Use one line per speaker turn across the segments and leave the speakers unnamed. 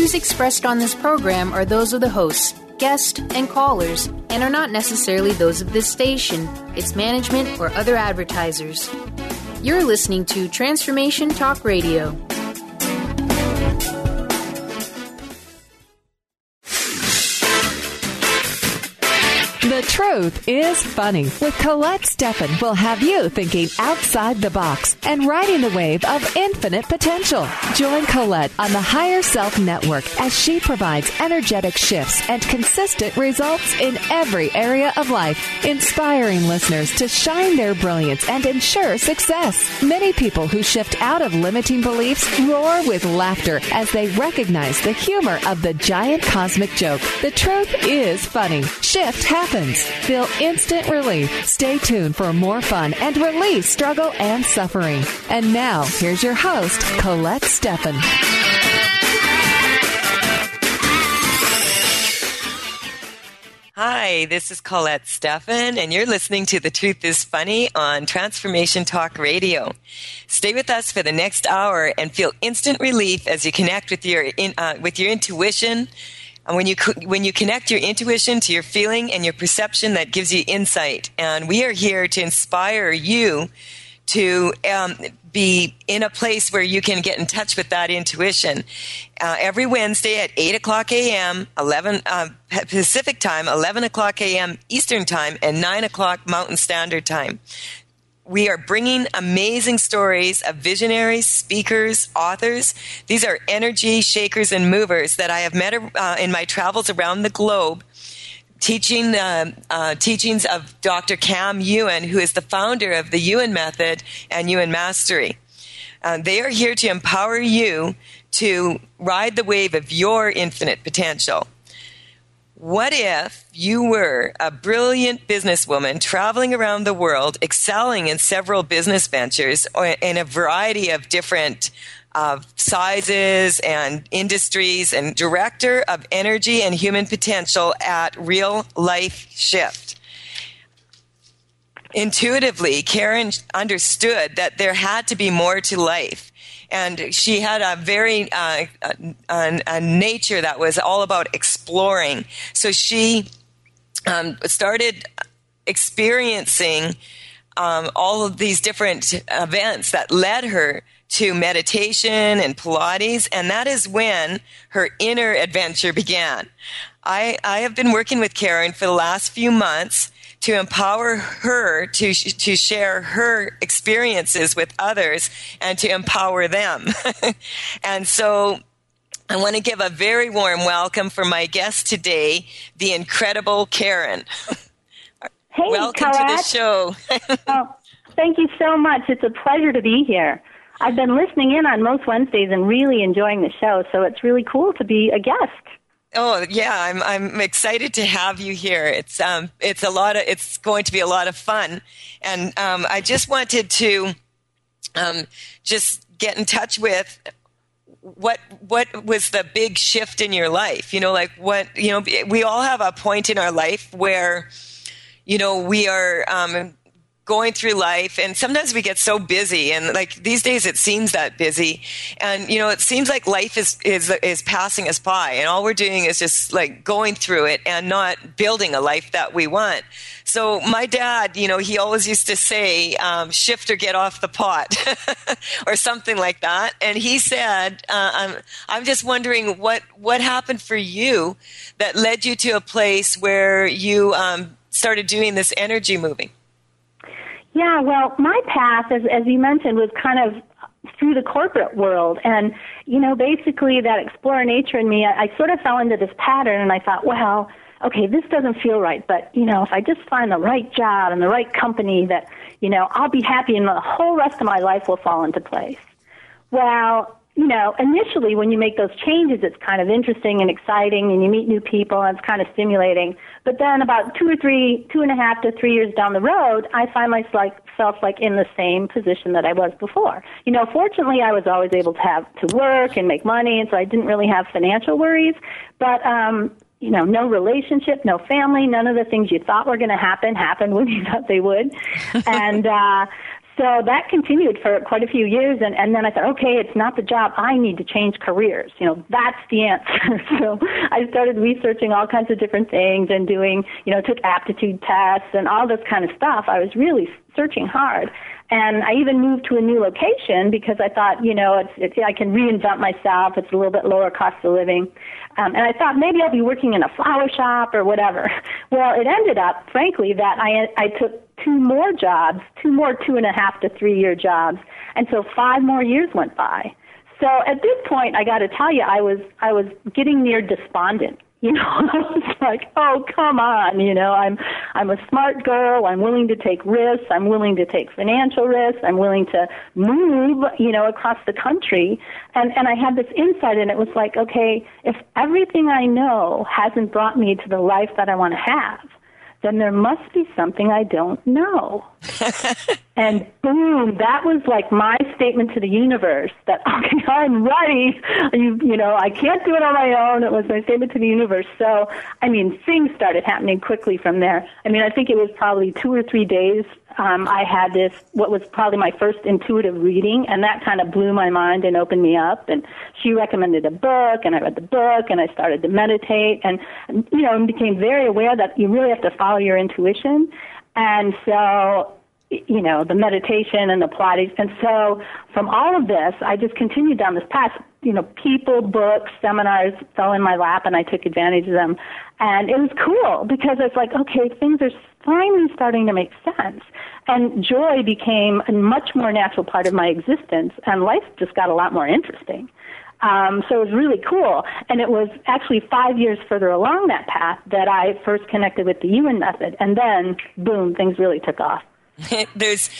views expressed on this program are those of the hosts, guests, and callers, and are not necessarily those of this station, its management, or other advertisers. You're listening to Transformation Talk Radio.
The Truth is Funny with Colette Steffen will have you thinking outside the box and riding the wave of infinite potential. Join Colette on the Higher Self Network as she provides energetic shifts and consistent results in every area of life, inspiring listeners to shine their brilliance and ensure success. Many people who shift out of limiting beliefs roar with laughter as they recognize the humor of the giant cosmic joke. The truth is funny. Shift happens. Feel instant relief. Stay tuned for more fun and release struggle and suffering. And now, here's your host, Colette Steffen.
Hi, this is Colette Steffen, and you're listening to The Truth is Funny on Transformation Talk Radio. Stay with us for the next hour and feel instant relief as you connect with your intuition. And when you connect your intuition to your feeling and your perception, that gives you insight. And we are here to inspire you to be in a place where you can get in touch with that intuition. Every Wednesday at 8 o'clock a.m., 11 Pacific time, 11 o'clock a.m. Eastern time, and 9 o'clock Mountain Standard Time. We are bringing amazing stories of visionaries, speakers, authors. These are energy shakers and movers that I have met in my travels around the globe, teachings of Dr. Cam Ewan, who is the founder of the Ewan Method and Ewan Mastery. They are here to empower you to ride the wave of your infinite potential. What if you were a brilliant businesswoman traveling around the world, excelling in several business ventures or in a variety of different sizes and industries, and director of energy and human potential at Real Life Shift? Intuitively, Karen understood that there had to be more to life. And she had a very a nature that was all about exploring. So she started experiencing all of these different events that led her to meditation and Pilates, and that is when her inner adventure began. I have been working with Karen for the last few months to empower her to share her experiences with others and to empower them. And so I want to give a very warm welcome for my guest today, the incredible Karen.
Hey,
welcome
Colette.
to the show.
Oh, thank you so much. It's a pleasure to be here. I've been listening in on most Wednesdays and really enjoying the show, so it's really cool to be a guest.
Oh yeah, I'm excited to have you here. It's going to be a lot of fun, and I just wanted to just get in touch with what was the big shift in your life. We all have a point in our life where we are going through life, and sometimes we get so busy, and like these days it seems that busy, and it seems like life is passing us by, and all we're doing is just like going through it and not building a life that we want. So my dad, he always used to say, shift or get off the pot or something like that. And he said, I'm just wondering what happened for you that led you to a place where you started doing this energy moving.
Yeah, well, my path, as you mentioned, was kind of through the corporate world. And, basically that explorer nature in me, I sort of fell into this pattern, and I thought, well, okay, this doesn't feel right. But, if I just find the right job and the right company that, I'll be happy and the whole rest of my life will fall into place. Well, initially when you make those changes, it's kind of interesting and exciting, and you meet new people, and it's kind of stimulating. But then about 2.5 to 3 years down the road, I find myself in the same position that I was before. Fortunately, I was always able to work and make money, and so I didn't really have financial worries. But no relationship, no family, none of the things you thought were going to happen happened when you thought they would. And So that continued for quite a few years, and then I thought, okay, it's not the job. I need to change careers. That's the answer. So I started researching all kinds of different things and doing, took aptitude tests and all this kind of stuff. I was really searching hard. And I even moved to a new location because I thought, I can reinvent myself. It's a little bit lower cost of living. And I thought maybe I'll be working in a flower shop or whatever. Well, it ended up, frankly, that I took 2 more jobs, 2 more 2.5 to 3 year jobs. And so 5 more years went by. So at this point, I got to tell you, I was getting near despondent. I was like, oh, come on, I'm a smart girl. I'm willing to take risks. I'm willing to take financial risks. I'm willing to move, across the country. And I had this insight, and it was like, okay, if everything I know hasn't brought me to the life that I want to have, then there must be something I don't know. And boom, that was like my statement to the universe that, okay, I'm ready. I can't do it on my own. It was my statement to the universe. So, things started happening quickly from there. I think it was probably 2 or 3 days. I had this, what was probably my first intuitive reading, and that kind of blew my mind and opened me up. And she recommended a book, and I read the book, and I started to meditate, and became very aware that you really have to follow your intuition. And so, the meditation and the Pilates. And so from all of this, I just continued down this path. People, books, seminars fell in my lap, and I took advantage of them. And it was cool because it's like, okay, things are finally starting to make sense. And joy became a much more natural part of my existence, and life just got a lot more interesting. So it was really cool. And it was actually 5 years further along that path that I first connected with the Yuen method. And then, boom, things really took off.
There's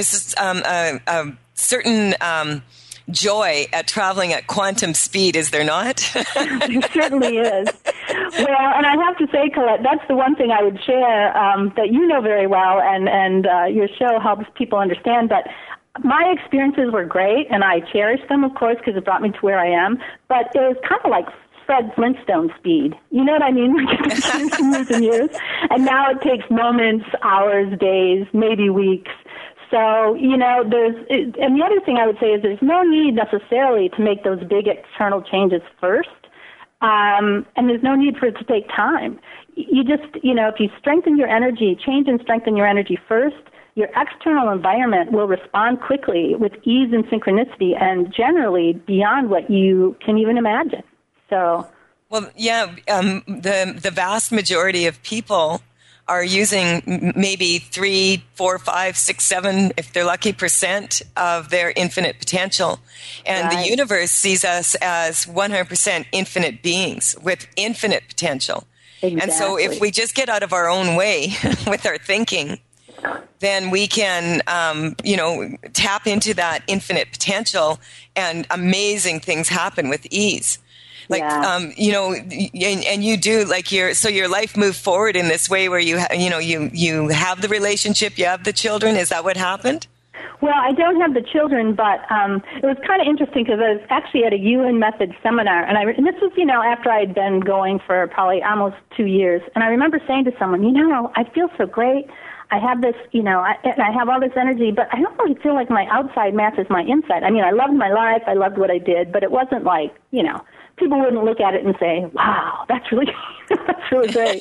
a certain joy at traveling at quantum speed, is there not?
There certainly is. Well, and I have to say, Colette, that's the one thing I would share that you know very well, and your show helps people understand. But my experiences were great, and I cherish them, of course, because it brought me to where I am. But it was kind of like Fred Flintstone speed. You know what I mean? Years and years. And now it takes moments, hours, days, maybe weeks. So, and the other thing I would say is there's no need necessarily to make those big external changes first. And there's no need for it to take time. You just, if you strengthen your energy, change and strengthen your energy first, your external environment will respond quickly with ease and synchronicity and generally beyond what you can even imagine. So,
well, yeah, the vast majority of people are using maybe 3, 4, 5, 6, 7, if they're lucky, % of their infinite potential. And
right.
The universe sees us as 100% infinite beings with infinite potential.
Exactly.
And so if we just get out of our own way with our thinking, then we can, tap into that infinite potential, and amazing things happen with ease. Like,
yeah.
And you do your life moved forward in this way where you have the relationship, you have the children. Is that what happened?
Well, I don't have the children, but it was kind of interesting because I was actually at a Yuen method seminar, and this was, after I had been going for probably almost 2 years. And I remember saying to someone, I feel so great. I have this, I have all this energy, but I don't really feel like my outside matches my inside. I loved my life. I loved what I did, but it wasn't like, people wouldn't look at it and say, wow, that's really great.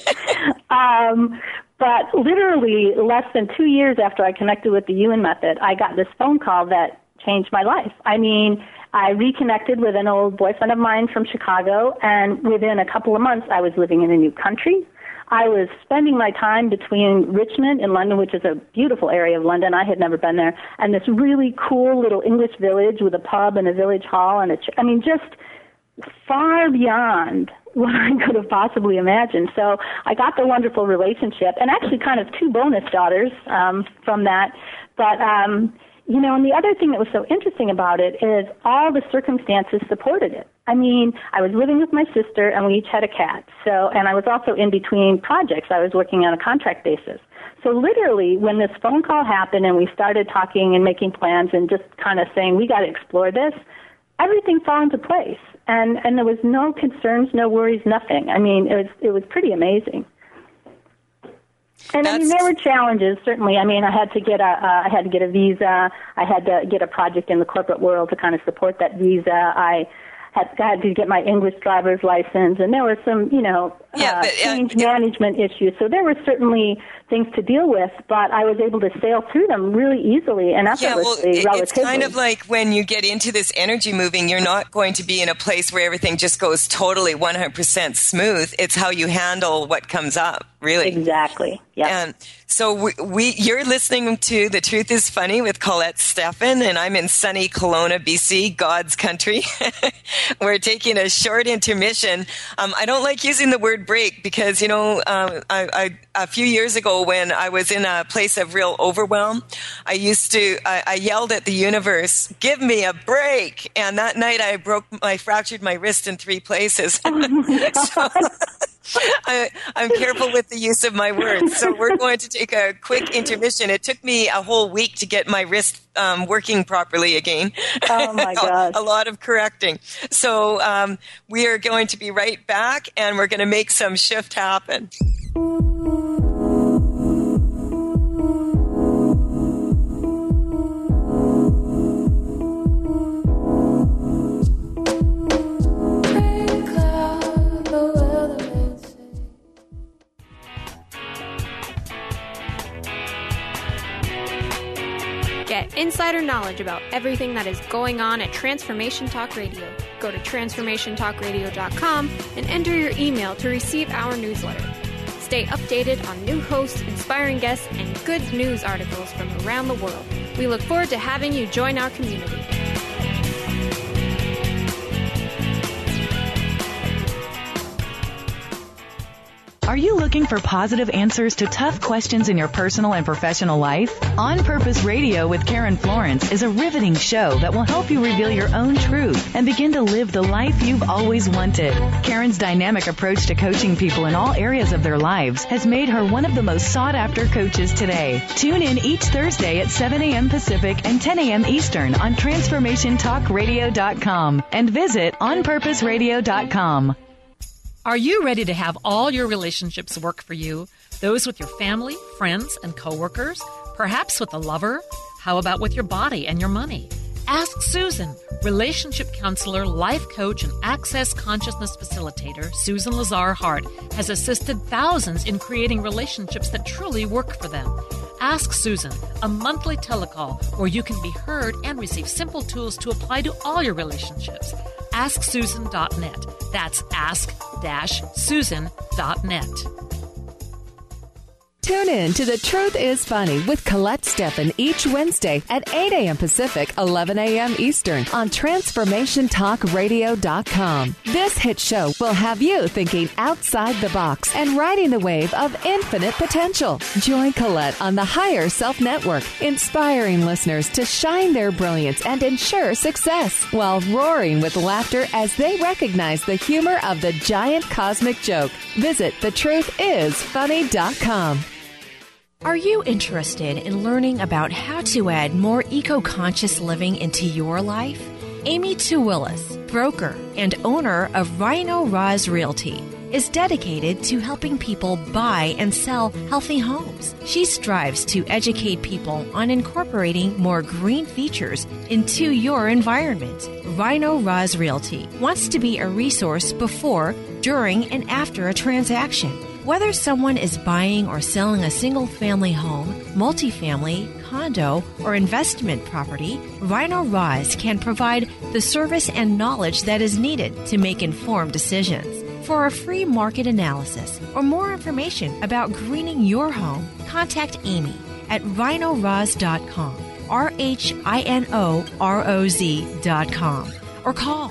But literally less than 2 years after I connected with the Yuen method, I got this phone call that changed my life. I reconnected with an old boyfriend of mine from Chicago, and within a couple of months, I was living in a new country. I was spending my time between Richmond in London, which is a beautiful area of London. I had never been there, and this really cool little English village with a pub and a village hall, and just far beyond what I could have possibly imagined. So I got the wonderful relationship, and actually kind of 2 bonus daughters from that. But, and the other thing that was so interesting about it is all the circumstances supported it. I was living with my sister, and we each had a cat. So, and I was also in between projects. I was working on a contract basis. So literally, when this phone call happened and we started talking and making plans and just kind of saying, we got to explore this, everything fell into place. And there was no concerns, no worries, nothing. It was pretty amazing. And I mean, there were challenges, certainly. I mean, I had to get a visa. I had to get a project in the corporate world to kind of support that visa. I had to get my English driver's license, and there were some, change management issues. So there were certainly things to deal with, but I was able to sail through them really easily and effortlessly, relatively.
It's kind of like when you get into this energy moving, you're not going to be in a place where everything just goes totally 100% smooth. It's how you handle what comes up, really.
Exactly. Yeah.
And so you're listening to The Truth is Funny with Colette Steffen, and I'm in sunny Kelowna, BC, God's country. We're taking a short intermission. I don't like using the word break because, a few years ago when I was in a place of real overwhelm, I yelled at the universe, "Give me a break!" And that night I fractured my wrist in 3 places. So, I'm careful with the use of my words. So we're going to take a quick intermission. It took me a whole week to get my wrist working properly again.
Oh, my gosh.
A lot of correcting. So we are going to be right back, and we're going to make some shift happen.
Get insider knowledge about everything that is going on at Transformation Talk Radio. Go to transformationtalkradio.com and enter your email to receive our newsletter. Stay updated on new hosts, inspiring guests, and good news articles from around the world. We look forward to having you join our community.
Are you looking for positive answers to tough questions in your personal and professional life? On Purpose Radio with Karen Florence is a riveting show that will help you reveal your own truth and begin to live the life you've always wanted. Karen's dynamic approach to coaching people in all areas of their lives has made her one of the most sought-after coaches today. Tune in each Thursday at 7 a.m. Pacific and 10 a.m. Eastern on TransformationTalkRadio.com and visit OnPurposeRadio.com.
Are you ready to have all your relationships work for you? Those with your family, friends, and coworkers? Perhaps with a lover? How about with your body and your money? Ask Susan. Relationship counselor, life coach, and access consciousness facilitator Susan Lazar-Hart has assisted thousands in creating relationships that truly work for them. Ask Susan, a monthly telecall where you can be heard and receive simple tools to apply to all your relationships. AskSusan.net. That's ask-susan.net.
Tune in to The Truth is Funny with Colette Steffen each Wednesday at 8 a.m. Pacific, 11 a.m. Eastern on TransformationTalkRadio.com. This hit show will have you thinking outside the box and riding the wave of infinite potential. Join Colette on the Higher Self Network, inspiring listeners to shine their brilliance and ensure success while roaring with laughter as they recognize the humor of the giant cosmic joke. Visit thetruthисfunny.com.
Are you interested in learning about how to add more eco-conscious living into your life? Amy Tuwillis, broker and owner of Rhino Roz Realty, is dedicated to helping people buy and sell healthy homes. She strives to educate people on incorporating more green features into your environment. Rhino Roz Realty wants to be a resource before, during, and after a transaction. Whether someone is buying or selling a single-family home, multifamily, condo, or investment property, Rhino Roz can provide the service and knowledge that is needed to make informed decisions. For a free market analysis or more information about greening your home, contact Amy at rhinoroz.com, RHINOROZ.com, or call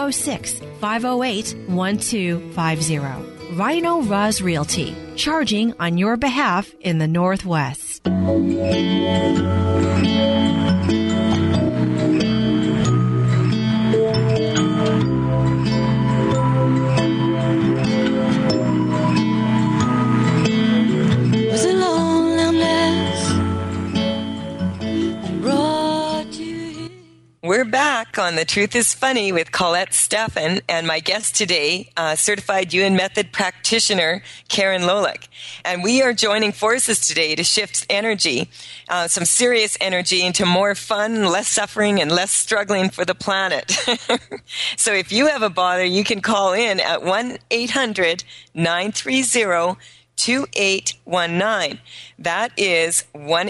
206-508-1250. Rhino Roz Realty, charging on your behalf in the Northwest.
We're back on The Truth is Funny with Colette Steffen and my guest today, certified UN Method practitioner, Karen Lolick. And we are joining forces today to shift energy, some serious energy, into more fun, less suffering, and less struggling for the planet. So if you have a bother, you can call in at 1-800-930-2819. That is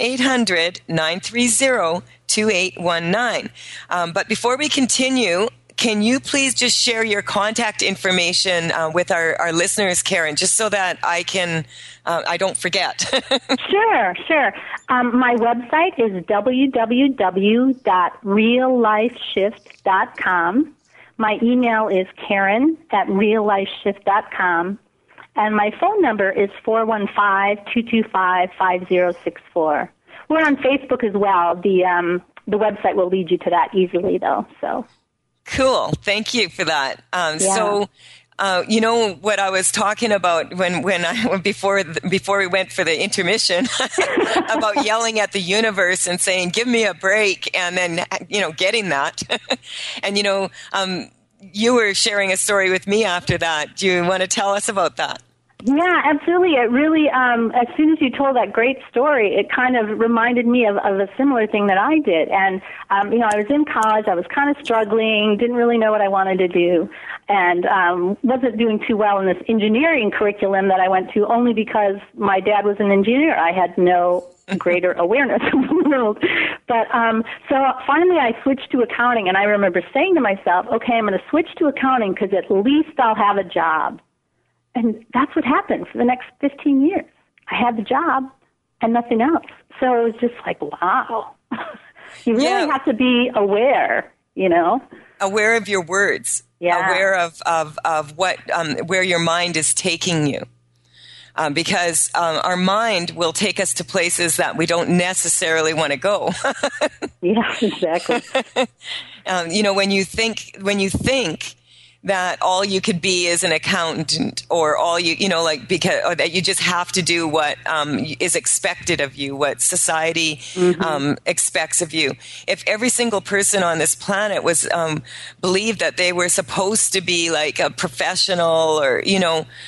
1-800-930-2819. But before we continue, can you please just share your contact information with our listeners, Karen, just so that I don't forget?
Sure. My website is www.reallifeshift.com. My email is karen@reallifeshift.com. And my phone number is 415-225-5064. We're on Facebook as well. The website will lead you to that easily, though. So
cool. Thank you for that. So, you know what I was talking about before we went for the intermission about yelling at the universe and saying, "Give me a break," and then getting that, and you were sharing a story with me after that. Do you want to tell us about that?
Yeah, absolutely. It really, as soon as you told that great story, it kind of reminded me of a similar thing that I did. And, I was in college. I was kind of struggling, didn't really know what I wanted to do, and wasn't doing too well in this engineering curriculum that I went to only because my dad was an engineer. I had no greater awareness of the world. But so finally I switched to accounting, and I remember saying to myself, okay, I'm going to switch to accounting because at least I'll have a job. And that's what happened for the next 15 years. I had the job and nothing else. So it was just like, wow. You really have to be aware,
Aware of your words.
Yeah.
Aware of what, where your mind is taking you. Because our mind will take us to places that we don't necessarily want to go.
Yeah, exactly.
When you think that all you could be is an accountant, or all or that you just have to do what is expected of you, what society expects of you. If every single person on this planet was believed that they were supposed to be like a professional, or in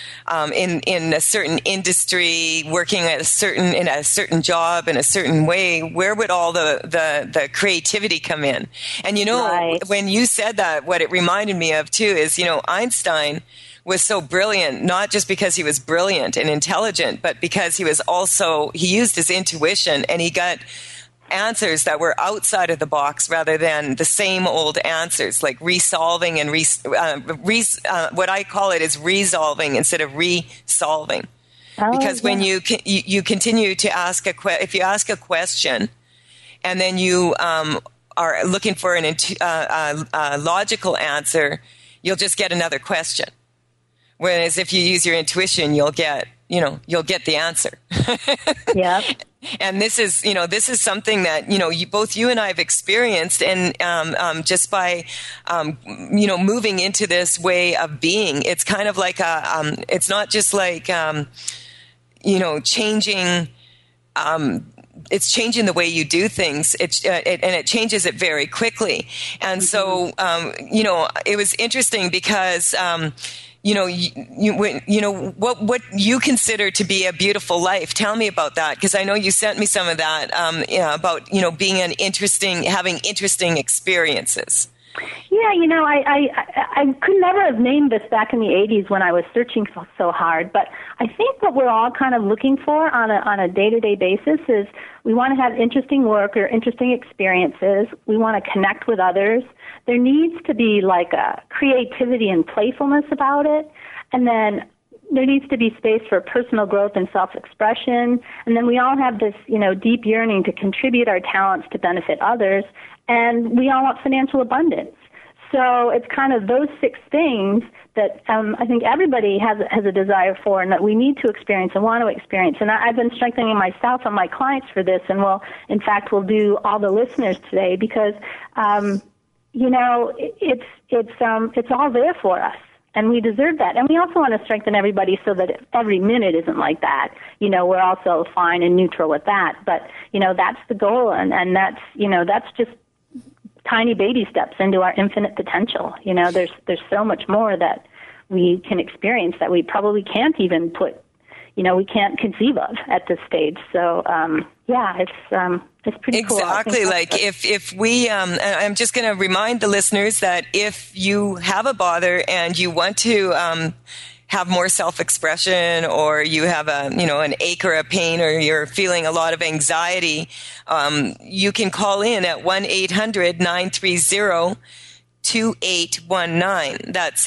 a certain industry, working in a certain job in a certain way, where would all the creativity come in? And right. When you said that, what it reminded me of too is, Einstein was so brilliant, not just because he was brilliant and intelligent, but because he used his intuition, and he got answers that were outside of the box rather than the same old answers, like resolving and what I call it is resolving instead of resolving. Because when you continue to ask if you ask a question and then you are looking for a logical answer, you'll just get another question. Whereas if you use your intuition, you'll get the answer.
Yeah.
And this is something that, both you and I have experienced, and just by, moving into this way of being, it's kind of like it's not just like, changing, it's changing the way you do things. And it changes it very quickly. And so, it was interesting because, what you consider to be a beautiful life. Tell me about that, because I know you sent me some of that about being having interesting experiences.
Yeah, I could never have named this back in the 80s when I was searching so hard, but I think what we're all kind of looking for on a day-to-day basis is we want to have interesting work or interesting experiences. We want to connect with others. There needs to be like a creativity and playfulness about it, and then there needs to be space for personal growth and self-expression, and then we all have this, deep yearning to contribute our talents to benefit others, and we all want financial abundance. So it's kind of those 6 things that I think everybody has a desire for, and that we need to experience and want to experience. And I've been strengthening myself and my clients for this, and we'll do all the listeners today, because it's all there for us, and we deserve that. And we also want to strengthen everybody so that every minute isn't like that. We're also fine and neutral with that. But that's the goal, and that's that's just tiny baby steps into our infinite potential. You know, there's so much more that we can experience that we probably can't even we can't conceive of at this stage. So, it's pretty cool.
Exactly. Like if we, I'm just going to remind the listeners that if you have a bother and you want to have more self-expression, or you have an ache or a pain, or you're feeling a lot of anxiety, you can call in at 1-800-930-2819. That's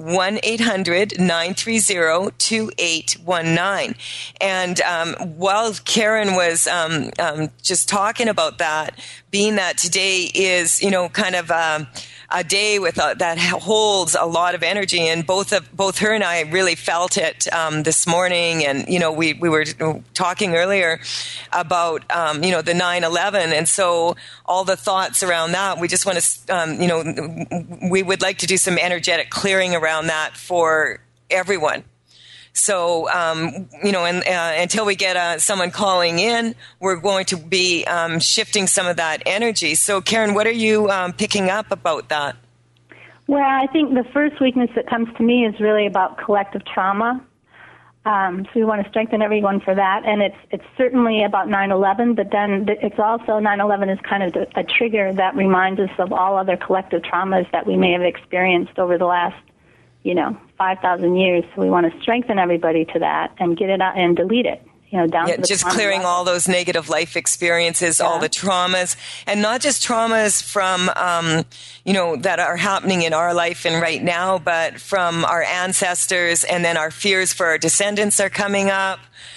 1-800-930-2819. And while Karen was just talking about that, being that today is, kind of a day with that holds a lot of energy, and both her and I really felt it this morning. And we were talking earlier about the 9/11, and so all the thoughts around that. We just want to we would like to do some energetic clearing around that for everyone. So, until we get someone calling in, we're going to be shifting some of that energy. So, Karen, what are you picking up about that?
Well, I think the first weakness that comes to me is really about collective trauma. So we want to strengthen everyone for that. And it's certainly about 9/11, but then it's also 9/11 is kind of a trigger that reminds us of all other collective traumas that we may have experienced over the last 5,000 years. So we want to strengthen everybody to that and get it out and delete it, down to the
just clearing level. All those negative life experiences, all the traumas, and not just traumas from, that are happening in our life and right now, but from our ancestors, and then our fears for our descendants are coming up.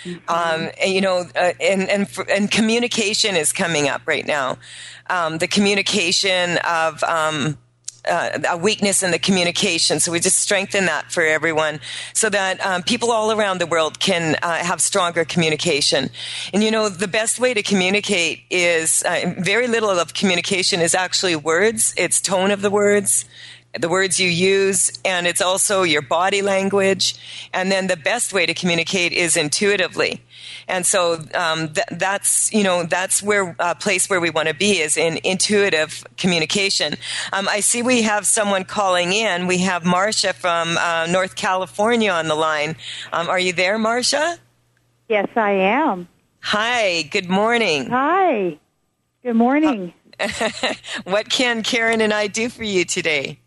Mm-hmm. And communication is coming up right now. The communication of, a weakness in the communication. So we just strengthen that for everyone so that people all around the world can have stronger communication. And, the best way to communicate is very little of communication is actually words. It's tone of the words you use, and it's also your body language. And then the best way to communicate is intuitively. And so that's where a place where we want to be is in intuitive communication. I see we have someone calling in. We have Marcia from North California on the line. Are you there, Marcia?
Yes, I am.
Hi, good morning.
Hi, good morning.
What can Karen and I do for you today?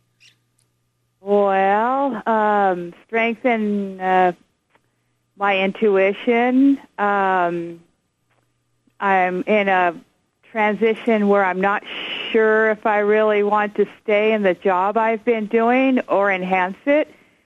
Well, strengthen my intuition. I'm in a transition where I'm not sure if I really want to stay in the job I've been doing or enhance it.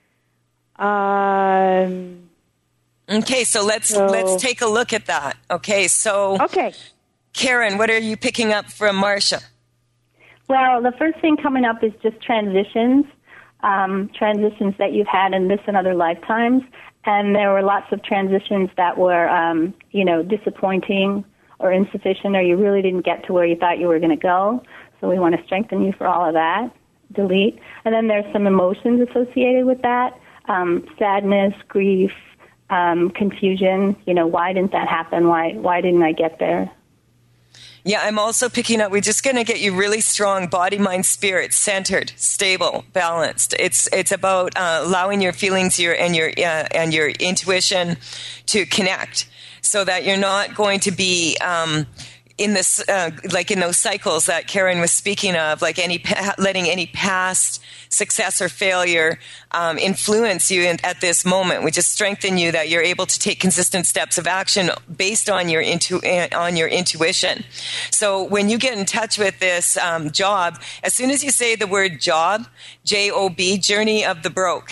Okay, so let's take a look at that. Okay. Karen, what are you picking up from Marcia?
Well, the first thing coming up is just transitions that you've had in this and other lifetimes. And there were lots of transitions that were, disappointing or insufficient, or you really didn't get to where you thought you were going to go. So we want to strengthen you for all of that. Delete. And then there's some emotions associated with that, sadness, grief, confusion. Why didn't that happen? Why didn't I get there?
Yeah, I'm also picking up, we're just going to get you really strong body, mind, spirit, centered, stable, balanced. It's about allowing your feelings and your intuition to connect so that you're not going to be in this, like in those cycles that Karen was speaking of, like letting any past success or failure influence you at this moment. We just strengthen you that you're able to take consistent steps of action based on your intuition. So when you get in touch with this job, as soon as you say the word job, J-O-B, Journey of the Broke.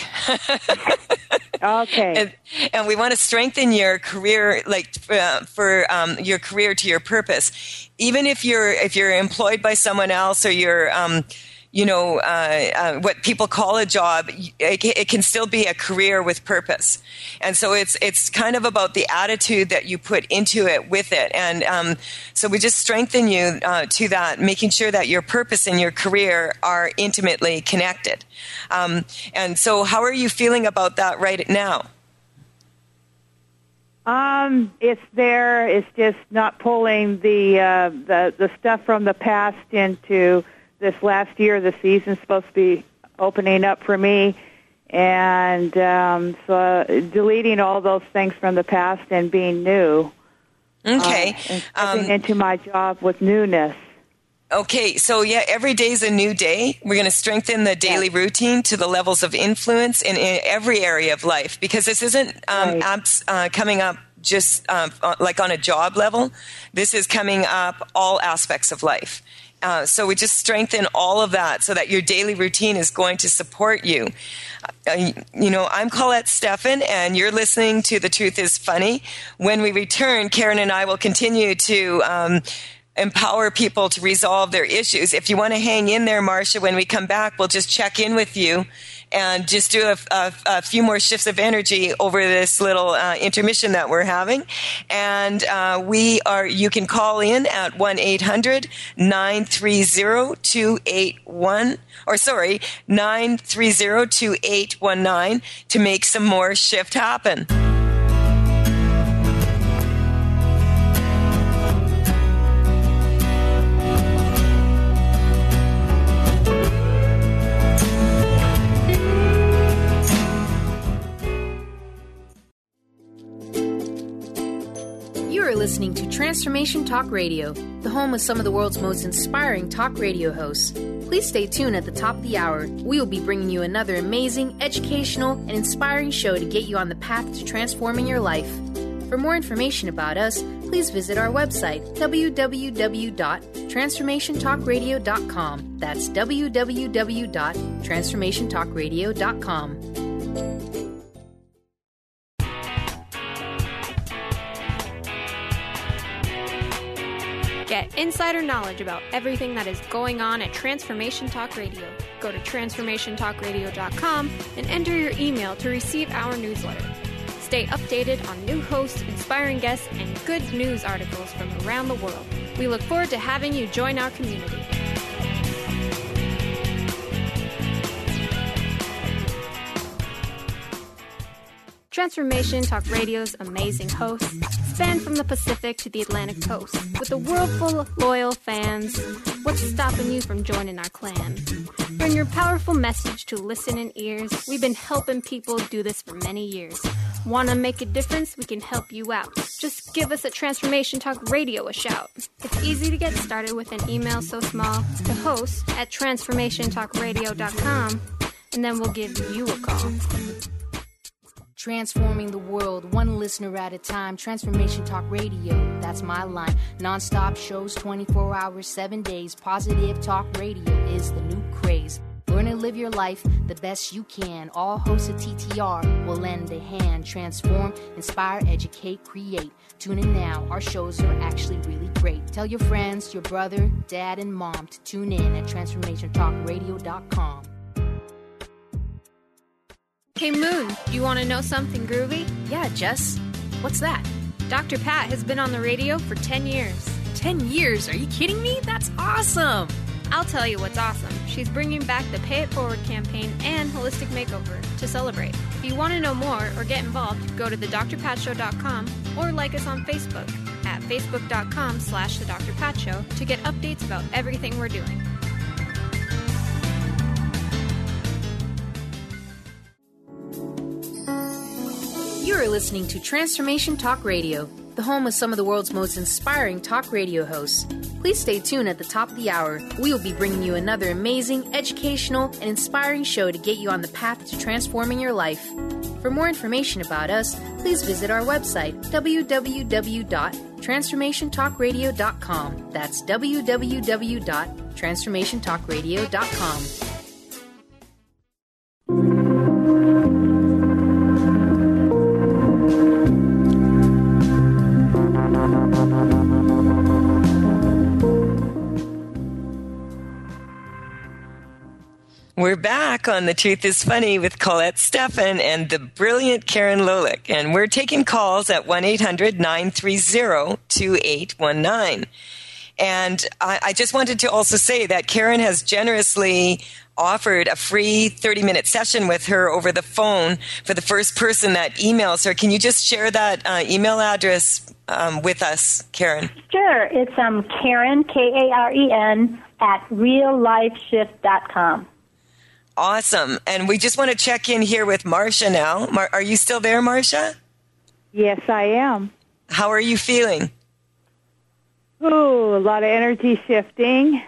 Okay.
And we want to strengthen your career, for your career to your purpose. Even if you're employed by someone else, or you're what people call a job, it can still be a career with purpose. And so it's kind of about the attitude that you put into it with it. And so we just strengthen you to that, making sure that your purpose and your career are intimately connected. And so how are you feeling about that right now?
It's there. It's just not pulling the stuff from the past into this last year, the season's supposed to be opening up for me. And so deleting all those things from the past and being new.
Okay.
And stepping into my job with newness.
Okay, so every day is a new day. We're going to strengthen the daily routine to the levels of influence in every area of life, because this isn't coming up just like on a job level. This is coming up all aspects of life. So we just strengthen all of that so that your daily routine is going to support you. I'm Colette Steffen, and you're listening to The Truth is Funny. When we return, Karen and I will continue to empower people to resolve their issues. If you want to hang in there, Marcia, when we come back, we'll just check in with you and just do a few more shifts of energy over this little intermission that we're having. And you can call in at 1-800-930-2819 to make some more shift happen.
You are listening to Transformation Talk Radio, the home of some of the world's most inspiring talk radio hosts. Please stay tuned at the top of the hour. We will be bringing you another amazing, educational, and inspiring show to get you on the path to transforming your life. For more information about us, please visit our website, www.transformationtalkradio.com. That's www.transformationtalkradio.com.
Get insider knowledge about everything that is going on at Transformation Talk Radio. Go to transformationtalkradio.com and enter your email to receive our newsletter. Stay updated on new hosts, inspiring guests, and good news articles from around the world. We look forward to having you join our community. Transformation Talk Radio's amazing hosts span from the Pacific to the Atlantic coast. With a world full of loyal fans, what's stopping you from joining our clan? Bring your powerful message to listening ears. We've been helping people do this for many years. Want to make a difference? We can help you out. Just give us at Transformation Talk Radio a shout. It's easy to get started with an email so small to host at transformationtalkradio.com, and then we'll give you a call.
Transforming the world, one listener at a time. Transformation Talk Radio, that's my line. Non-stop shows, 24 hours, 7 days. Positive Talk Radio is the new craze. Learn and live your life the best you can. All hosts of TTR will lend a hand. Transform, inspire, educate, create. Tune in now. Our shows are actually really great. Tell your friends, your brother, dad, and mom to tune in at transformationtalkradio.com.
Hey Moon, do you want to know something groovy?
Yeah, Jess. What's that?
Dr. Pat has been on the radio for 10 years.
10 years? Are you kidding me? That's awesome!
I'll tell you what's awesome. She's bringing back the Pay It Forward campaign and Holistic Makeover to celebrate. If you want to know more or get involved, go to thedrpatshow.com or like us on Facebook at facebook.com/The Dr. Pat Show to get updates about everything we're doing.
You are listening to Transformation Talk Radio, the home of some of the world's most inspiring talk radio hosts. Please stay tuned at the top of the hour. We will be bringing you another amazing, educational, and inspiring show to get you on the path to transforming your life. For more information about us, please visit our website, www.transformationtalkradio.com. That's www.transformationtalkradio.com.
We're back on The Truth is Funny with Colette Steffen and the brilliant Karen Lolick. And we're taking calls at 1-800-930-2819. And I just wanted to also say that Karen has generously offered a free 30-minute session with her over the phone for the first person that emails her. Can you just share that email address with us, Karen?
Sure. It's Karen, Karen, at reallifeshift.com.
Awesome. And we just want to check in here with Marcia now. Are you still there, Marcia?
Yes, I am.
How are you feeling?
Ooh, a lot of energy shifting.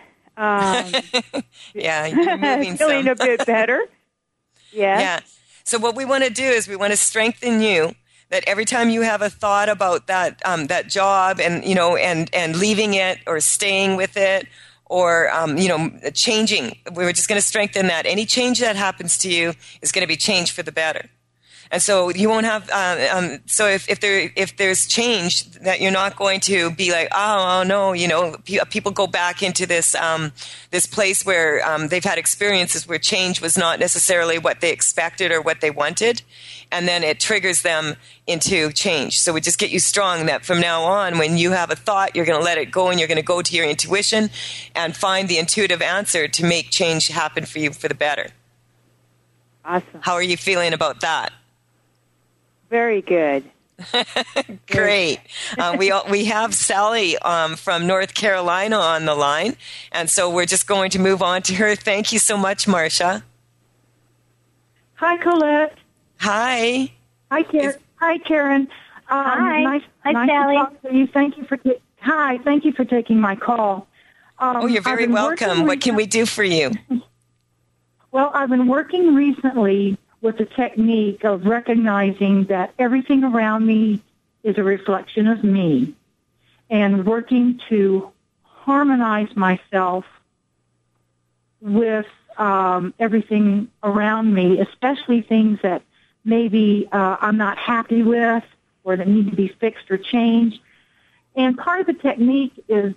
Yeah, you're moving
feeling a bit better. Yes.
Yeah. So what we want to do is we want to strengthen you, that every time you have a thought about that that job and and leaving it or staying with it or changing, we're just going to strengthen that. Any change that happens to you is going to be change for the better. And so you won't have. So if there's change, that you're not going to be like, oh no, people go back into this this place where they've had experiences where change was not necessarily what they expected or what they wanted, and then it triggers them into change. So we just get you strong that from now on, when you have a thought, you're going to let it go and you're going to go to your intuition and find the intuitive answer to make change happen for you for the better.
Awesome.
How are you feeling about that?
Very good.
Great. We have Sally from North Carolina on the line, and so we're just going to move on to her. Thank you so much, Marcia.
Hi, Colette.
Hi.
Hi, Karen. Hi, Karen.
Hi.
Nice
Sally.
to talk to you. Thank you for taking my call.
You're very welcome. What can we do for you?
Well, I've been working recently with the technique of recognizing that everything around me is a reflection of me, and working to harmonize myself with everything around me, especially things that maybe I'm not happy with or that need to be fixed or changed. And part of the technique is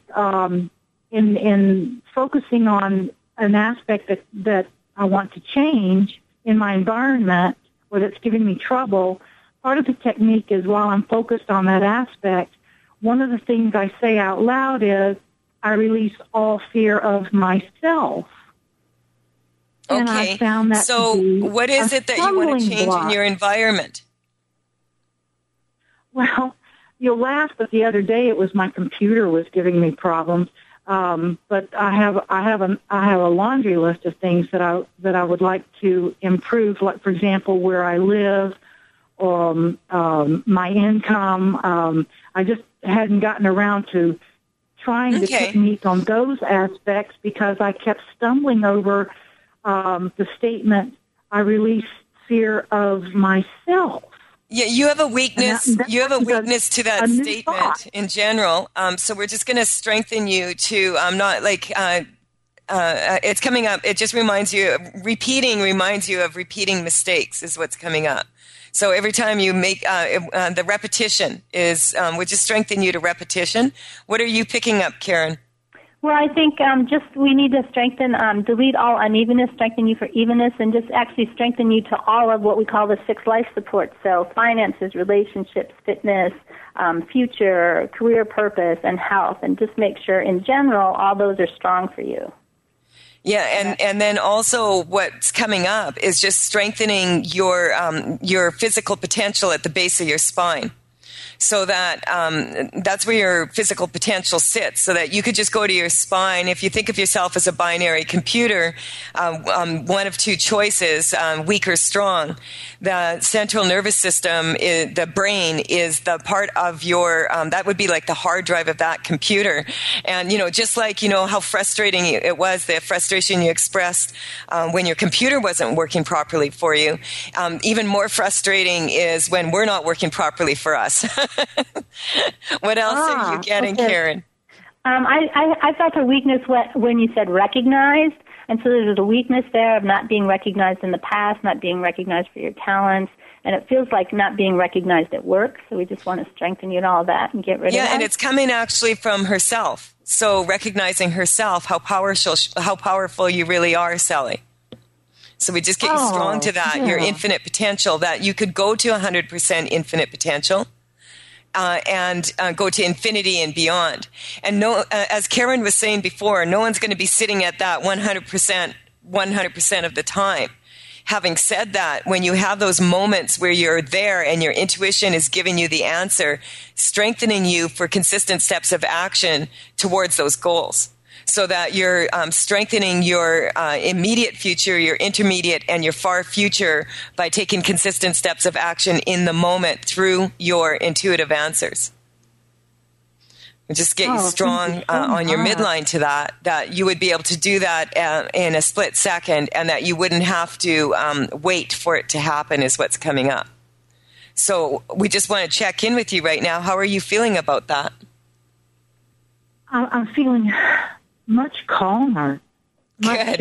in focusing on an aspect that I want to change in my environment or that's giving me trouble. Part of the technique is, while I'm focused on that aspect, one of the things I say out loud is, I release all fear of myself.
Okay.
And I found that
so
to be
what is it that you want to change in your environment?
Well, you'll laugh, but the other day it was my computer was giving me problems. But I have a laundry list of things that I would like to improve. Like, for example, where I live, my income. I just hadn't gotten around to trying the technique on those aspects because I kept stumbling over the statement, I release fear of myself.
Yeah, you have a weakness. You have a weakness to that statement
thought.
In general. So we're just going to strengthen you to not like. It's coming up. It just reminds you. Reminds you of repeating mistakes is what's coming up. So every time you make the repetition is, we just strengthen you to repetition. What are you picking up, Karen?
Well, I think we need to strengthen, delete all unevenness, strengthen you for evenness, and just actually strengthen you to all of what we call the 6 life supports. So finances, relationships, fitness, future, career purpose, and health. And just make sure, in general, all those are strong for you.
Yeah, and then also what's coming up is just strengthening your physical potential at the base of your spine. So that that's where your physical potential sits, so that you could just go to your spine. If you think of yourself as a binary computer, one of 2 choices, weak or strong. The central nervous system, the brain, is the part of your, that would be like the hard drive of that computer. And, just like, how frustrating it was, the frustration you expressed when your computer wasn't working properly for you, even more frustrating is when we're not working properly for us. What else are you getting, Karen?
I felt a weakness when you said recognized, and so there's a weakness there of not being recognized in the past, not being recognized for your talents, and it feels like not being recognized at work, so we just want to strengthen you in all that and get rid of that.
Yeah, and it's coming actually from herself, so recognizing herself, how powerful you really are, Sally. So we just get you strong to that, your infinite potential, that you could go to 100% infinite potential. And go to infinity and beyond. And as Karen was saying before, no one's going to be sitting at that 100% of the time. Having said that, when you have those moments where you're there and your intuition is giving you the answer, strengthening you for consistent steps of action towards those goals. so that you're strengthening your immediate future, your intermediate, and your far future by taking consistent steps of action in the moment through your intuitive answers. Just get you strong on your midline to that you would be able to do that in a split second, and that you wouldn't have to wait for it to happen is what's coming up. So we just want to check in with you right now. How are you feeling about that?
I'm feeling much calmer.
Good.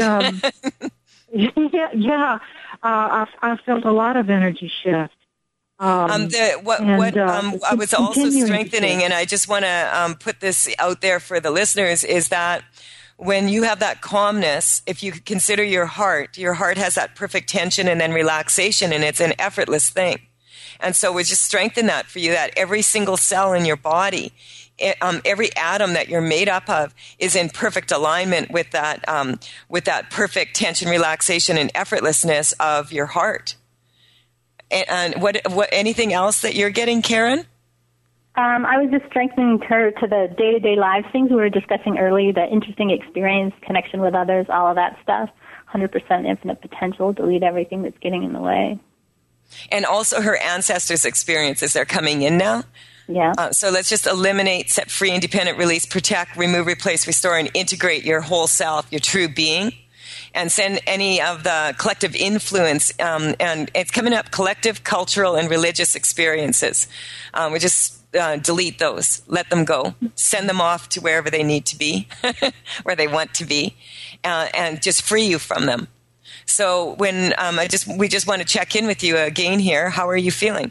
I felt a lot of energy shift.
I was also strengthening, and I just want to put this out there for the listeners, is that when you have that calmness, if you consider your heart has that perfect tension and then relaxation, and it's an effortless thing. And so we just strengthen that for you, that every single cell in your body, every atom that you're made up of is in perfect alignment with that perfect tension, relaxation, and effortlessness of your heart. And what anything else that you're getting, Karen?
I was just strengthening her to the day-to-day lives, things we were discussing earlier, the interesting experience, connection with others, all of that stuff. 100% infinite potential, delete everything that's getting in the way.
And also her ancestors' experiences, they're coming in now.
Yeah.
So let's just eliminate, set free, independent, release, protect, remove, replace, restore, and integrate your whole self, your true being. And send any of the collective influence, and it's coming up, collective, cultural, and religious experiences. We just delete those, let them go, send them off to wherever they need to be, where they want to be, and just free you from them. So when we just want to check in with you again here. How are you feeling?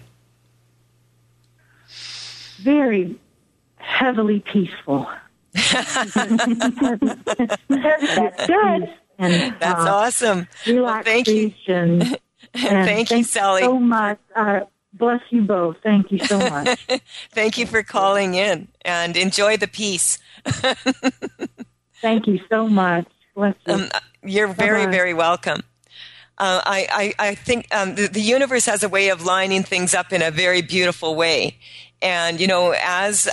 Very heavily peaceful.
That's good.
And that's awesome.
Well, thank you.
Thank you, Sally.
So much. Bless you both. Thank you so much.
Thank you for calling in, and enjoy the peace.
Thank you so much. Bless you.
You're very, very welcome. I think the universe has a way of lining things up in a very beautiful way. And, as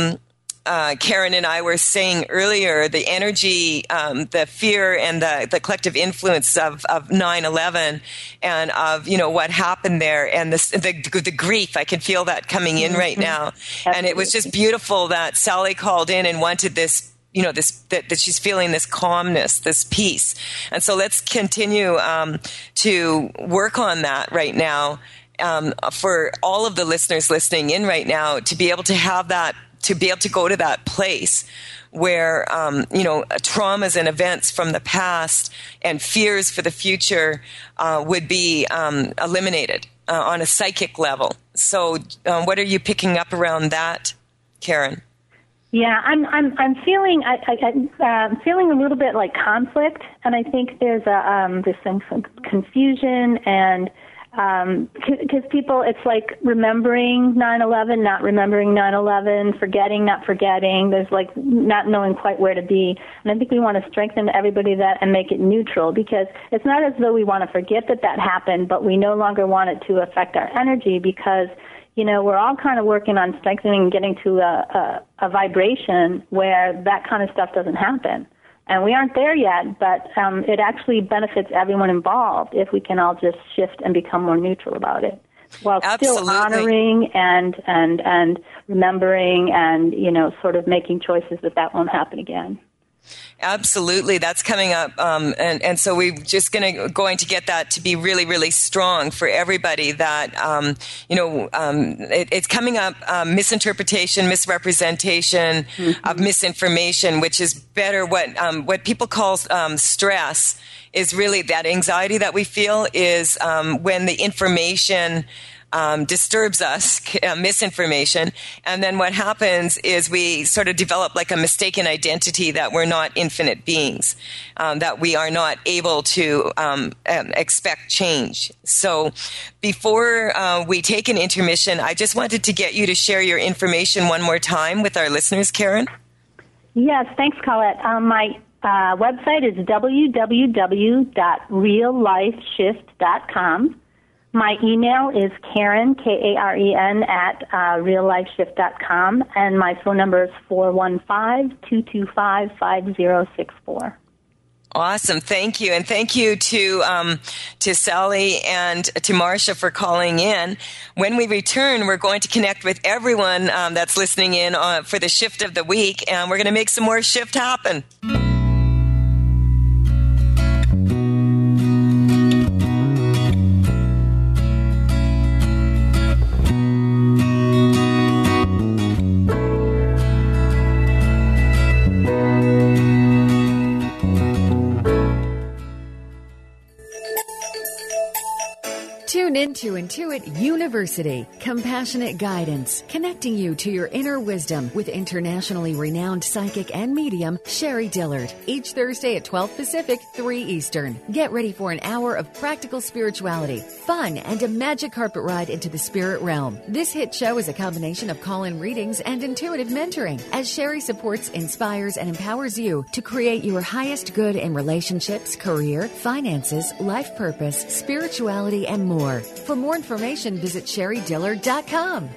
Karen and I were saying earlier, the energy, the fear, and the collective influence of 9/11, and of what happened there, and the grief. I can feel that coming in right now.
Absolutely.
And it was just beautiful that Sally called in and wanted this. That she's feeling this calmness, this peace. And so let's continue to work on that right now for all of the listeners listening in right now, to be able to have that, to be able to go to that place where, traumas and events from the past and fears for the future would be eliminated on a psychic level. So what are you picking up around that, Karen?
Yeah, I'm feeling I'm feeling a little bit like conflict, and I think there's some confusion, and because people, it's like remembering 9/11, not remembering 9/11, forgetting, not forgetting. There's like not knowing quite where to be, and I think we want to strengthen everybody that and make it neutral, because it's not as though we want to forget that happened, but we no longer want it to affect our energy, because we're all kind of working on strengthening and getting to a vibration where that kind of stuff doesn't happen. And we aren't there yet, but it actually benefits everyone involved if we can all just shift and become more neutral about it, while still honoring and remembering and, sort of making choices that won't happen again.
Absolutely, that's coming up, and so we're just going to get that to be really, really strong for everybody. That it's coming up. Misinterpretation, misrepresentation of misinformation, which is better. What people call stress is really that anxiety that we feel is when the information disturbs us, misinformation. And then what happens is we sort of develop like a mistaken identity that we're not infinite beings, that we are not able to expect change. So before we take an intermission, I just wanted to get you to share your information one more time with our listeners, Karen.
Yes, thanks, Colette. My website is www.reallifeshift.com. My email is Karen, Karen, at reallifeshift.com, and my phone number is 415-225-5064.
Awesome. Thank you. And thank you to Sally and to Marcia for calling in. When we return, we're going to connect with everyone that's listening in for the shift of the week, and we're going to make some more shift happen.
Tune into Intuit University, compassionate guidance, connecting you to your inner wisdom with internationally renowned psychic and medium Sherry Dillard. Each Thursday at 12 Pacific, 3 Eastern. Get ready for an hour of practical spirituality, fun, and a magic carpet ride into the spirit realm. This hit show is a combination of call-in readings and intuitive mentoring, as Sherry supports, inspires, and empowers you to create your highest good in relationships, career, finances, life purpose, spirituality, and more. For more information, visit SherryDillard.com.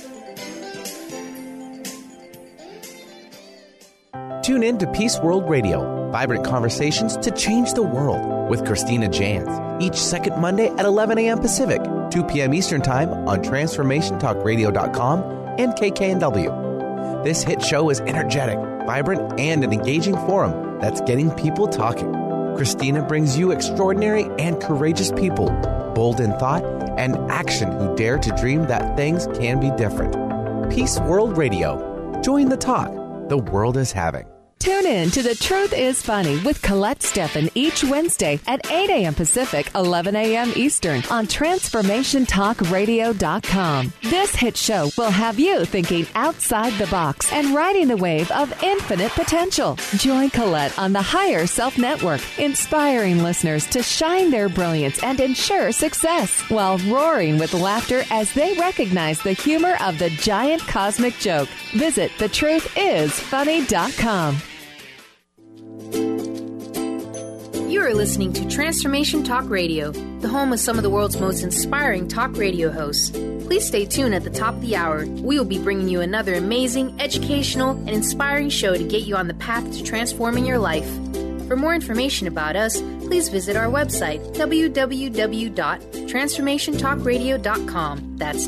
Tune in to Peace World Radio, vibrant conversations to change the world with Christina Jans, each second Monday at 11 a.m. Pacific, 2 p.m. Eastern Time on TransformationTalkRadio.com and KKNW. This hit show is energetic, vibrant, and an engaging forum that's getting people talking. Christina brings you extraordinary and courageous people, bold in thought and action, who dare to dream that things can be different. Peace World Radio. Join the talk the world is having.
Tune in to The Truth is Funny with Colette Steffen each Wednesday at 8 a.m. Pacific, 11 a.m. Eastern on TransformationTalkRadio.com. This hit show will have you thinking outside the box and riding the wave of infinite potential. Join Colette on the Higher Self Network, inspiring listeners to shine their brilliance and ensure success while roaring with laughter as they recognize the humor of the giant cosmic joke. Visit TheTruthIsFunny.com.
You are listening to Transformation Talk Radio, the home of some of the world's most inspiring talk radio hosts. Please stay tuned at the top of the hour. We will be bringing you another amazing, educational, and inspiring show to get you on the path to transforming your life. For more information about us, please visit our website, www.transformationtalkradio.com. That's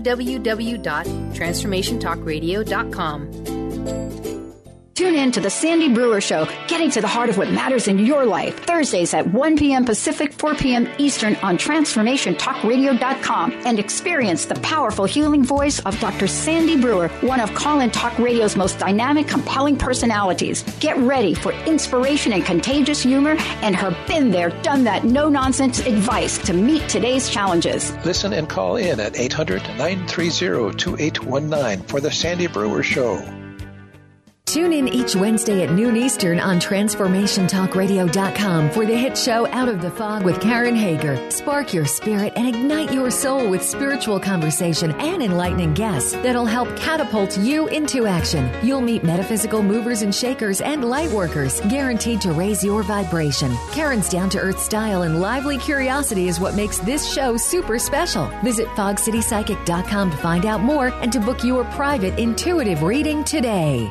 www.transformationtalkradio.com.
Tune in to The Sandy Brewer Show, getting to the heart of what matters in your life. Thursdays at 1 p.m. Pacific, 4 p.m. Eastern on TransformationTalkRadio.com, and experience the powerful healing voice of Dr. Sandy Brewer, one of Call-In Talk Radio's most dynamic, compelling personalities. Get ready for inspiration and contagious humor and her been there, done that, no-nonsense advice to meet today's challenges.
Listen and call in at 800-930-2819 for The Sandy Brewer Show.
Tune in each Wednesday at noon Eastern on TransformationTalkRadio.com for the hit show Out of the Fog with Karen Hager. Spark your spirit and ignite your soul with spiritual conversation and enlightening guests that'll help catapult you into action. You'll meet metaphysical movers and shakers and light workers, guaranteed to raise your vibration. Karen's down-to-earth style and lively curiosity is what makes this show super special. Visit FogCityPsychic.com to find out more and to book your private intuitive reading today.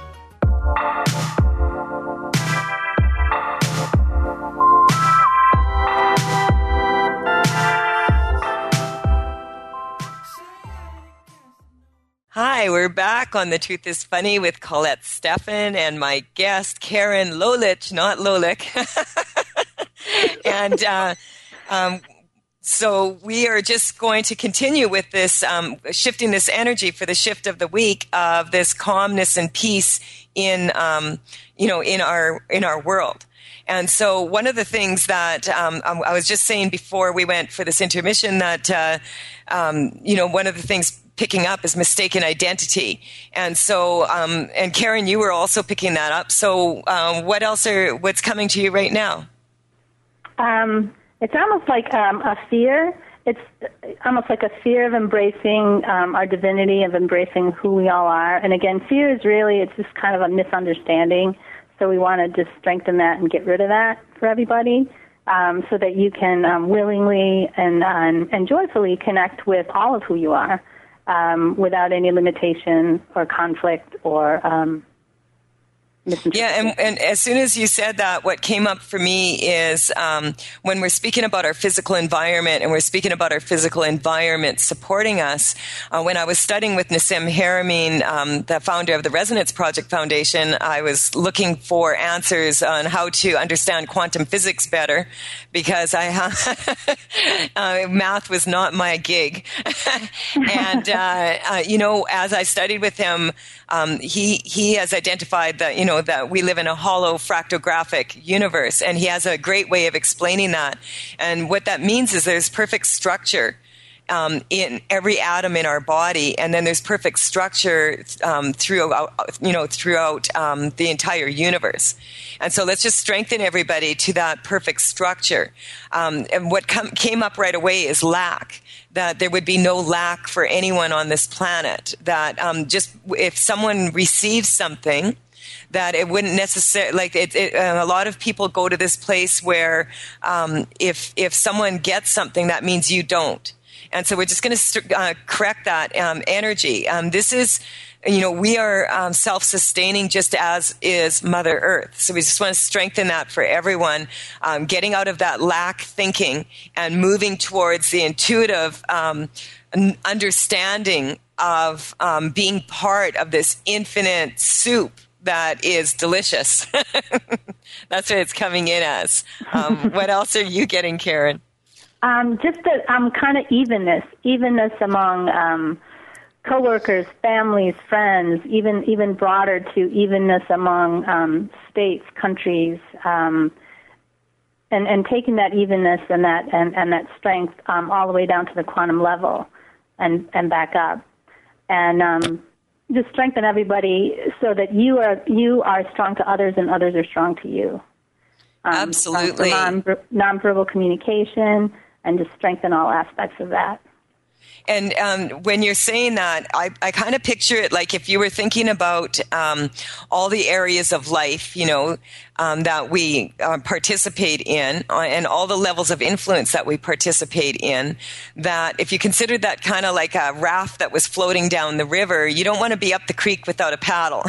Hi, we're back on The Truth is Funny with Colette Steffen and my guest, Karen Lolich, not Lolich. And so we are just going to continue with this, shifting this energy for the shift of the week of this calmness and peace in our world. And so one of the things that I was just saying before we went for this intermission that, one of the things picking up is mistaken identity. And so, and Karen, you were also picking that up. So what's coming to you right now?
It's almost like a fear. It's almost like a fear of embracing our divinity, of embracing who we all are. And again, fear is really, it's just kind of a misunderstanding. So we want to just strengthen that and get rid of that for everybody. so that you can willingly and joyfully connect with all of who you are without any limitation or conflict or
yeah, and as soon as you said that, what came up for me is when we're speaking about our physical environment and we're speaking about our physical environment supporting us, when I was studying with Nassim Haramein, the founder of the Resonance Project Foundation, I was looking for answers on how to understand quantum physics better because math was not my gig. And, as I studied with him, he has identified that, that we live in a hollow fractographic universe, and he has a great way of explaining that. And what that means is there's perfect structure in every atom in our body, and then there's perfect structure throughout the entire universe. And so let's just strengthen everybody to that perfect structure. And what came up right away is lack. That there would be no lack for anyone on this planet. That just if someone receives something, that it wouldn't necessarily a lot of people go to this place where if someone gets something, that means you don't. And so we're just going to correct that energy. This is, we are self-sustaining just as is Mother Earth. So we just want to strengthen that for everyone, getting out of that lack thinking and moving towards the intuitive understanding of being part of this infinite soup that is delicious. That's what it's coming in as. What else are you getting, Karen?
Just a kind of evenness among coworkers, families, friends, even broader to evenness among states, countries, and taking that evenness and that strength all the way down to the quantum level and back up, and just strengthen everybody so that you are strong to others and others are strong to you.
Absolutely.
Nonverbal communication, and just strengthen all aspects of that.
And when you're saying that, I kind of picture it like if you were thinking about all the areas of life, that we participate in, and all the levels of influence that we participate in, that if you consider that kind of like a raft that was floating down the river, you don't want to be up the creek without a paddle.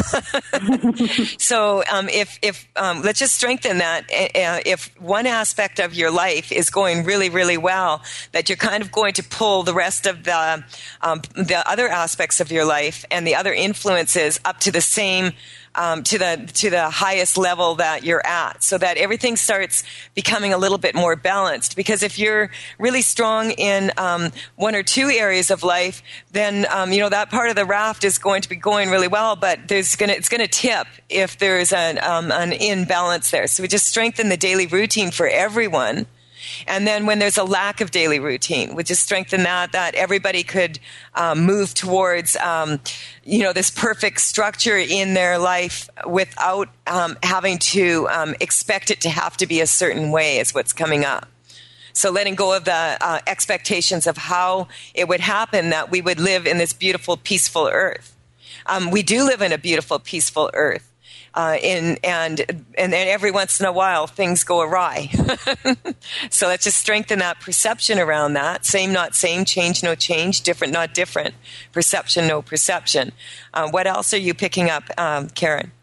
So if let's just strengthen that. If one aspect of your life is going really, really well, that you're kind of going to pull the rest of the other aspects of your life and the other influences up to the same to the highest level that you're at, so that everything starts becoming a little bit more balanced. Because if you're really strong in one or two areas of life, then that part of the raft is going to be going really well, but it's going to tip if there's an imbalance there. So we just strengthen the daily routine for everyone. And then when there's a lack of daily routine, we just strengthen that everybody could move towards, this perfect structure in their life without having to expect it to have to be a certain way is what's coming up. So letting go of the expectations of how it would happen, that we would live in this beautiful, peaceful earth. We do live in a beautiful, peaceful earth. And then every once in a while things go awry. So let's just strengthen that perception around that. Same, not same. Change, no change. Different, not different. Perception, no perception. What else are you picking up, Karen?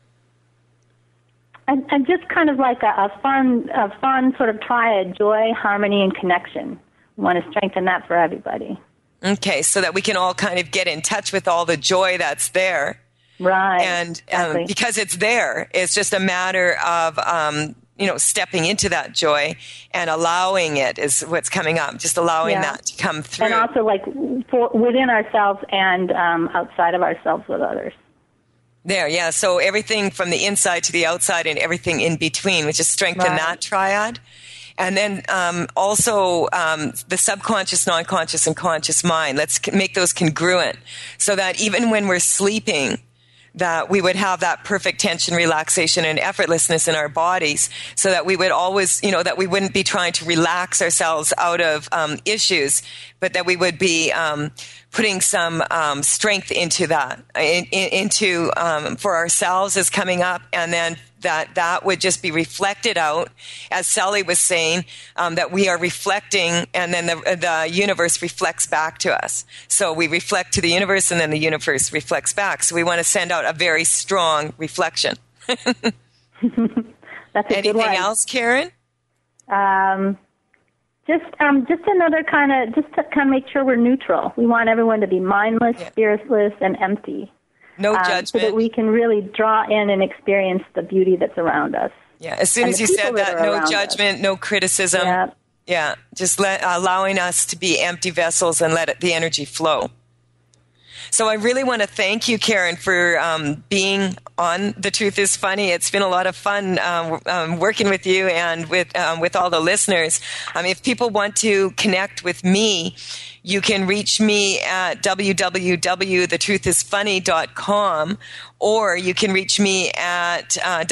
And just kind of like a fun sort of triad: joy, harmony, and connection. We want to strengthen that for everybody.
Okay, so that we can all kind of get in touch with all the joy that's there.
Right.
And
exactly.
Because it's there, it's just a matter of, stepping into that joy and allowing it is what's coming up, just allowing that to come through.
And also within ourselves and outside of ourselves with others.
There, yeah. So everything from the inside to the outside and everything in between, we just strengthen that triad. And then also the subconscious, non-conscious, and conscious mind. Let's make those congruent so that even when we're sleeping, that we would have that perfect tension, relaxation, and effortlessness in our bodies, so that we would always, that we wouldn't be trying to relax ourselves out of issues, but that we would be putting some strength into that, into for ourselves is coming up, and then that would just be reflected out, as Sally was saying, that we are reflecting, and then the universe reflects back to us. So we reflect to the universe, and then the universe reflects back. So we want to send out a very strong reflection.
That's a good one.
Anything else, Karen?
Just another just to kind of make sure we're neutral. We want everyone to be mindless, spiritless, and empty.
No judgment.
So that we can really draw in and experience the beauty that's around us.
Yeah, as soon as you said that, no judgment, no criticism. Yeah, just allowing us to be empty vessels and let the energy flow. So I really want to thank you, Karen, for being on The Truth is Funny. It's been a lot of fun working with you and with all the listeners. If people want to connect with me, you can reach me at www.thetruthисfunny.com, or you can reach me at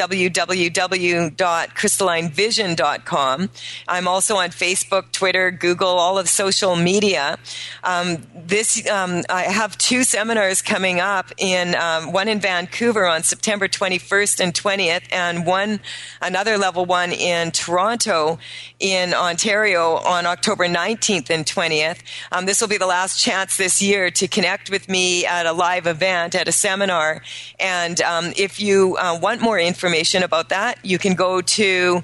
www.crystallinevision.com. I'm also on Facebook, Twitter, Google, all of social media. I have 2 seminars coming up, one in Vancouver on September 21st and 20th, and another level 1 in Toronto in Ontario on October 19th and 20th. This will be the last chance this year to connect with me at a live event, at a seminar. And if you want more information about that, you can go to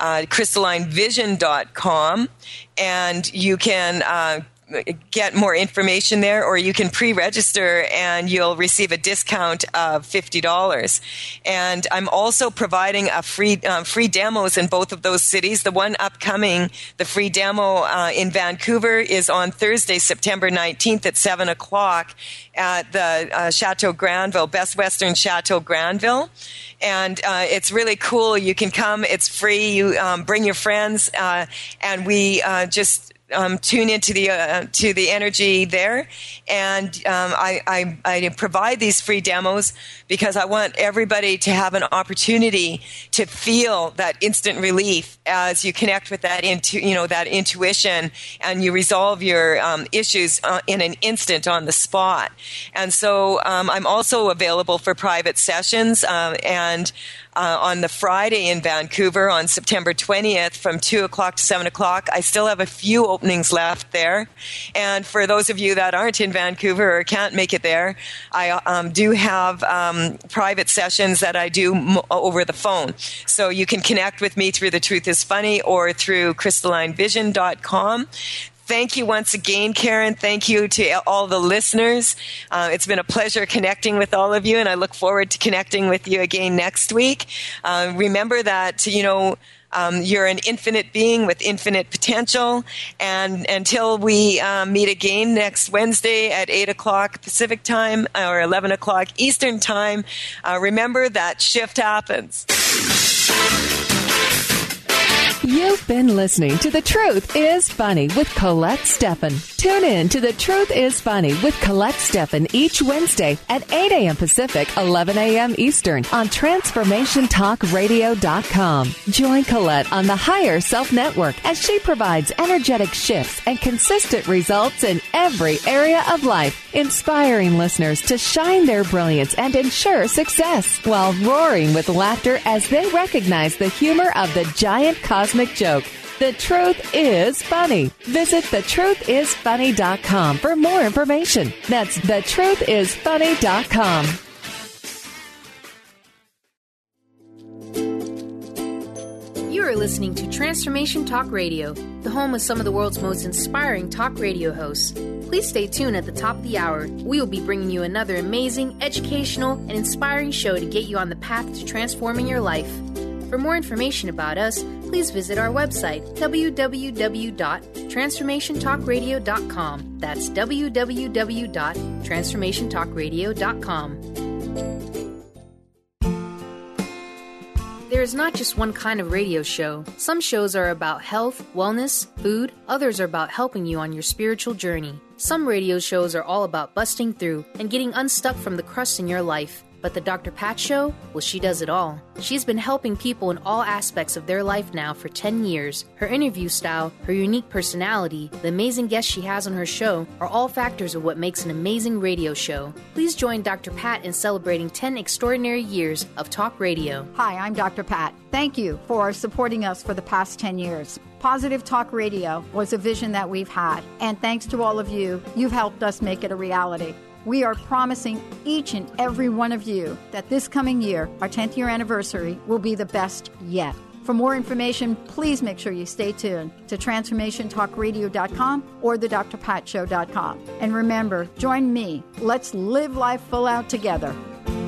crystallinevision.com, and you can get more information there, or you can pre-register and you'll receive a discount of $50. And I'm also providing a free demos in both of those cities. The one upcoming, the free demo in Vancouver, is on Thursday, September 19th at 7 o'clock at the Chateau Granville, Best Western Chateau Granville. And it's really cool. You can come. It's free. You bring your friends, and we just tune into the energy there, and I provide these free demos because I want everybody to have an opportunity to feel that instant relief as you connect with that intuition, and you resolve your issues in an instant, on the spot. And so I'm also available for private sessions, and on the Friday in Vancouver on September 20th from 2 o'clock to 7 o'clock. I still have a few openings left there. And for those of you that aren't in Vancouver or can't make it there, I do have private sessions that I do over the phone. So you can connect with me through The Truth is Funny or through crystallinevision.com. Thank you once again, Karen. Thank you to all the listeners. It's been a pleasure connecting with all of you, and I look forward to connecting with you again next week. Remember that, you're an infinite being with infinite potential. And until we meet again next Wednesday at 8 o'clock Pacific time or 11 o'clock Eastern time, remember that shift happens.
You've been listening to The Truth is Funny with Colette Steffen. Tune in to The Truth is Funny with Colette Steffen each Wednesday at 8 a.m. Pacific, 11 a.m. Eastern on TransformationTalkRadio.com. Join Colette on the Higher Self Network as she provides energetic shifts and consistent results in every area of life, inspiring listeners to shine their brilliance and ensure success while roaring with laughter as they recognize the humor of the giant cosmic joke. The Truth is Funny. Visit thetruthisfunny.com for more information. That's thetruthisfunny.com.
You are listening to Transformation Talk Radio, the home of some of the world's most inspiring talk radio hosts. Please stay tuned at the top of the hour. We will be bringing you another amazing, educational, and inspiring show to get you on the path to transforming your life. For more information about us, please visit our website, www.transformationtalkradio.com. That's www.transformationtalkradio.com. There is not just one kind of radio show. Some shows are about health, wellness, food. Others are about helping you on your spiritual journey. Some radio shows are all about busting through and getting unstuck from the crust in your life. But the Dr. Pat Show? Well, she does it all. She's been helping people in all aspects of their life now for 10 years. Her interview style, her unique personality, the amazing guests she has on her show are all factors of what makes an amazing radio show. Please join Dr. Pat in celebrating 10 extraordinary years of talk radio.
Hi, I'm Dr. Pat. Thank you for supporting us for the past 10 years. Positive Talk Radio was a vision that we've had, and thanks to all of you, you've helped us make it a reality. We are promising each and every one of you that this coming year, our 10th year anniversary, will be the best yet. For more information, please make sure you stay tuned to TransformationTalkRadio.com or thedrpatshow.com. And remember, join me. Let's live life full out together.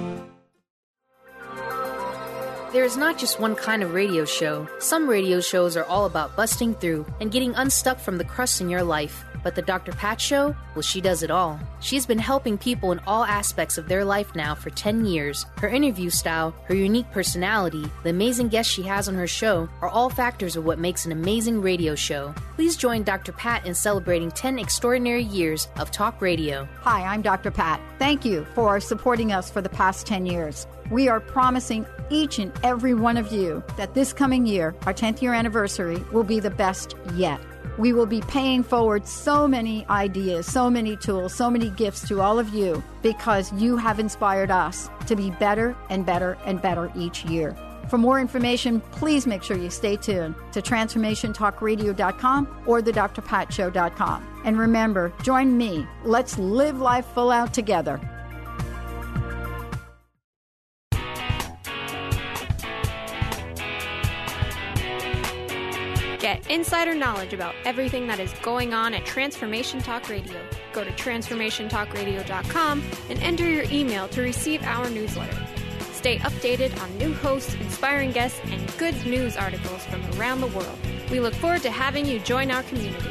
There is not just one kind of radio show. Some radio shows are all about busting through and getting unstuck from the crust in your life. But the Dr. Pat Show? Well, she does it all. She's been helping people in all aspects of their life now for 10 years. Her interview style, her unique personality, the amazing guests she has on her show are all factors of what makes an amazing radio show. Please join Dr. Pat in celebrating 10 extraordinary years of talk radio.
Hi, I'm Dr. Pat. Thank you for supporting us for the past 10 years. We are promising each and every one of you that this coming year, our 10th year anniversary, will be the best yet. We will be paying forward so many ideas, so many tools, so many gifts to all of you because you have inspired us to be better and better and better each year. For more information, please make sure you stay tuned to TransformationTalkRadio.com or thedrpatshow.com. And remember, join me. Let's live life full out together.
Get insider knowledge about everything that is going on at Transformation Talk Radio. Go to TransformationTalkRadio.com and enter your email to receive our newsletter. Stay updated on new hosts, inspiring guests, and good news articles from around the world. We look forward to having you join our community.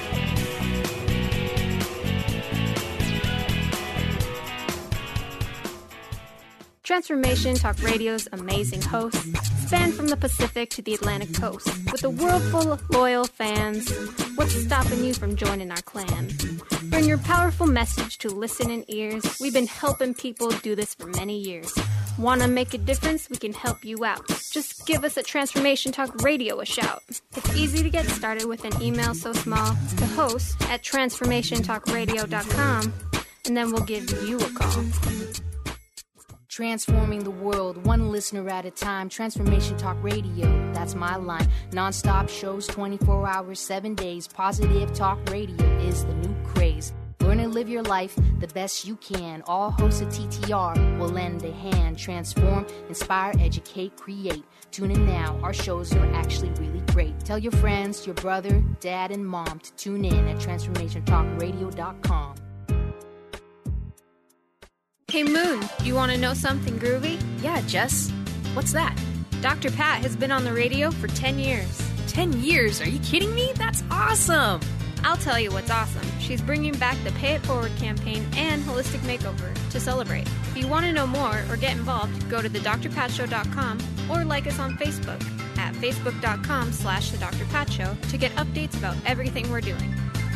Transformation Talk Radio's amazing hosts span from the Pacific to the Atlantic coast. With a world full of loyal fans, what's stopping you from joining our clan? Bring your powerful message to listening ears. We've been helping people do this for many years. Want to make a difference? We can help you out. Just give us at Transformation Talk Radio a shout. It's easy to get started with an email so small to host at TransformationTalkRadio.com, and then we'll give you a call.
Transforming the world, one listener at a time. Transformation Talk Radio, that's my line. Non-stop shows, 24 hours, 7 days. Positive Talk Radio is the new craze. Learn and live your life the best you can. All hosts of TTR will lend a hand. Transform, inspire, educate, create. Tune in now, our shows are actually really great. Tell your friends, your brother, dad, and mom to tune in at TransformationTalkRadio.com.
Hey Moon, you want to know something groovy?
Yeah, Jess. What's that?
Dr. Pat has been on the radio for 10 years.
10 years? Are you kidding me? That's awesome!
I'll tell you what's awesome. She's bringing back the Pay It Forward campaign and Holistic Makeover to celebrate. If you want to know more or get involved, go to thedrpatshow.com or like us on Facebook at facebook.com/thedrpatshow to get updates about everything we're doing.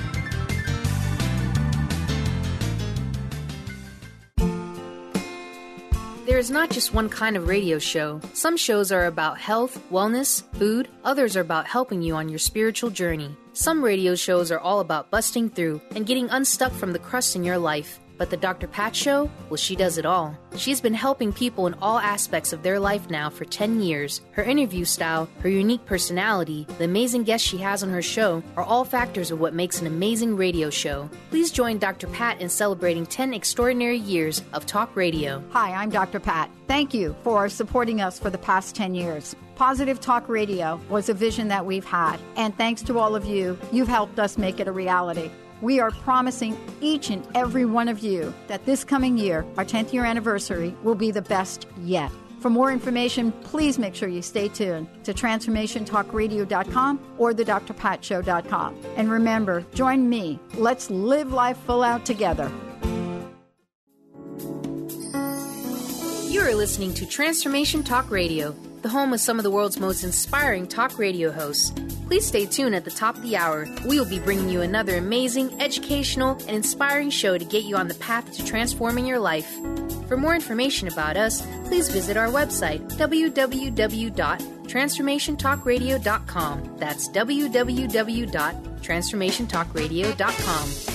There is not just one kind of radio show. Some shows are about health, wellness, food. Others are about helping you on your spiritual journey. Some radio shows are all about busting through and getting unstuck from the crust in your life. But the Dr. Pat Show? Well, she does it all. She's been helping people in all aspects of their life now for 10 years. Her interview style, her unique personality, the amazing guests she has on her show are all factors of what makes an amazing radio show. Please join Dr. Pat in celebrating 10 extraordinary years of talk radio.
Hi, I'm Dr. Pat. Thank you for supporting us for the past 10 years. Positive Talk Radio was a vision that we've had, and thanks to all of you, you've helped us make it a reality. We are promising each and every one of you that this coming year, our 10th year anniversary, will be the best yet. For more information, please make sure you stay tuned to TransformationTalkRadio.com or thedrpatshow.com. And remember, join me. Let's live life full out together.
You are listening to Transformation Talk Radio. the home of some of the world's most inspiring talk radio hosts. Please stay tuned at the top of the hour. We will be bringing you another amazing, educational, and inspiring show to get you on the path to transforming your life. For more information about us, please visit our website, www.transformationtalkradio.com. That's www.transformationtalkradio.com.